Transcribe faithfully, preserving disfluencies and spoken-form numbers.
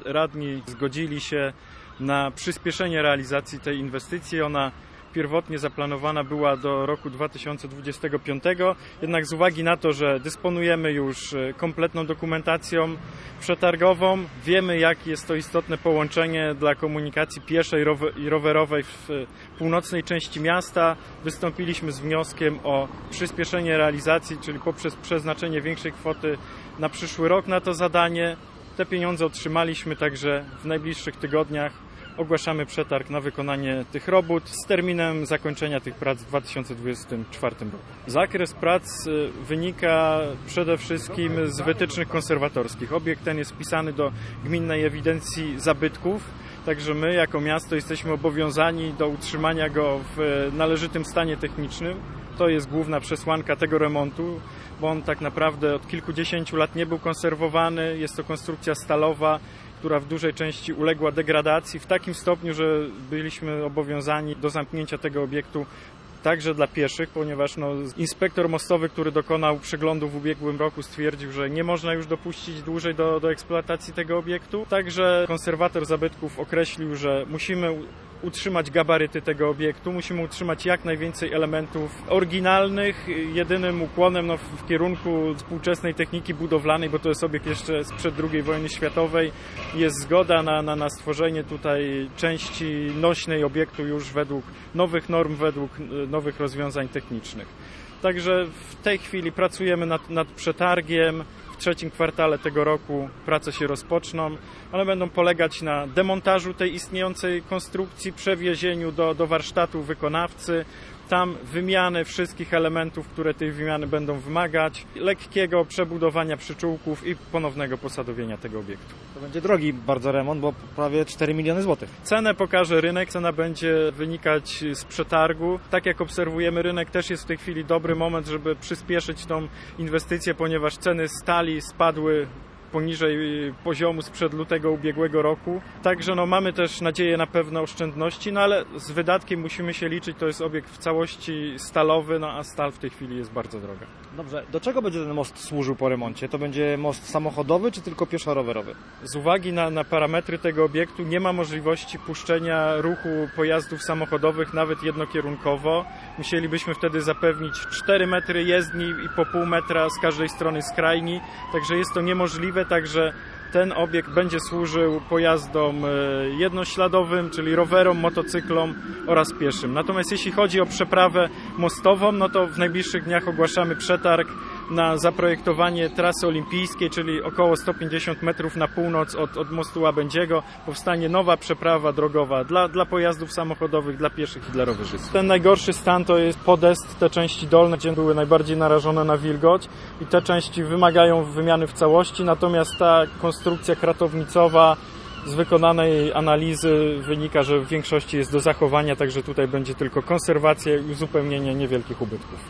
radni zgodzili się na przyspieszenie realizacji tej inwestycji. Ona pierwotnie zaplanowana była do roku dwa tysiące dwudziestego piątego, jednak z uwagi na to, że dysponujemy już kompletną dokumentacją przetargową, wiemy, jak jest to istotne połączenie dla komunikacji pieszej i rowerowej w północnej części miasta, wystąpiliśmy z wnioskiem o przyspieszenie realizacji, czyli poprzez przeznaczenie większej kwoty na przyszły rok na to zadanie. Te pieniądze otrzymaliśmy, także w najbliższych tygodniach ogłaszamy przetarg na wykonanie tych robót z terminem zakończenia tych prac w dwa tysiące dwudziestym czwartym roku. Zakres prac wynika przede wszystkim z wytycznych konserwatorskich. Obiekt ten jest wpisany do Gminnej Ewidencji Zabytków, także my jako miasto jesteśmy obowiązani do utrzymania go w należytym stanie technicznym. To jest główna przesłanka tego remontu, bo on tak naprawdę od kilkudziesięciu lat nie był konserwowany. Jest to konstrukcja stalowa, która w dużej części uległa degradacji w takim stopniu, że byliśmy obowiązani do zamknięcia tego obiektu także dla pieszych, ponieważ no, inspektor mostowy, który dokonał przeglądu w ubiegłym roku, stwierdził, że nie można już dopuścić dłużej do, do eksploatacji tego obiektu. Także konserwator zabytków określił, że musimy utrzymać gabaryty tego obiektu, musimy utrzymać jak najwięcej elementów oryginalnych. Jedynym ukłonem no, w kierunku współczesnej techniki budowlanej, bo to jest obiekt jeszcze sprzed drugiej wojny światowej, jest zgoda na, na, na stworzenie tutaj części nośnej obiektu już według nowych norm, według nowych rozwiązań technicznych. Także w tej chwili pracujemy nad, nad przetargiem. W trzecim kwartale tego roku prace się rozpoczną. One będą polegać na demontażu tej istniejącej konstrukcji, przewiezieniu do, do warsztatu wykonawcy, tam wymianę wszystkich elementów, które tej wymiany będą wymagać, lekkiego przebudowania przyczółków i ponownego posadowienia tego obiektu. To będzie drogi bardzo remont, bo prawie cztery miliony złotych. Cenę pokaże rynek, cena będzie wynikać z przetargu. Tak jak obserwujemy, rynek też jest w tej chwili dobry moment, żeby przyspieszyć tą inwestycję, ponieważ ceny stali spadły poniżej poziomu sprzed lutego ubiegłego roku. Także no, mamy też nadzieję na pewne oszczędności, no ale z wydatkiem musimy się liczyć. To jest obiekt w całości stalowy, no a stal w tej chwili jest bardzo droga. Dobrze, do czego będzie ten most służył po remoncie? To będzie most samochodowy czy tylko pieszo-rowerowy? Z uwagi na, na parametry tego obiektu nie ma możliwości puszczenia ruchu pojazdów samochodowych nawet jednokierunkowo. Musielibyśmy wtedy zapewnić cztery metry jezdni i po pół metra z każdej strony skrajni, także jest to niemożliwe. Także ten obiekt będzie służył pojazdom jednośladowym, czyli rowerom, motocyklom oraz pieszym. Natomiast jeśli chodzi o przeprawę mostową, no to w najbliższych dniach ogłaszamy przetarg na zaprojektowanie trasy olimpijskiej, czyli około sto pięćdziesiąt metrów na północ od, od mostu Łabędziego. Powstanie nowa przeprawa drogowa dla, dla pojazdów samochodowych, dla pieszych i dla rowerzystów. Ten najgorszy stan to jest podest, te części dolne, gdzie były najbardziej narażone na wilgoć i te części wymagają wymiany w całości, natomiast ta konstrukcja kratownicowa z wykonanej analizy wynika, że w większości jest do zachowania, także tutaj będzie tylko konserwacja i uzupełnienie niewielkich ubytków.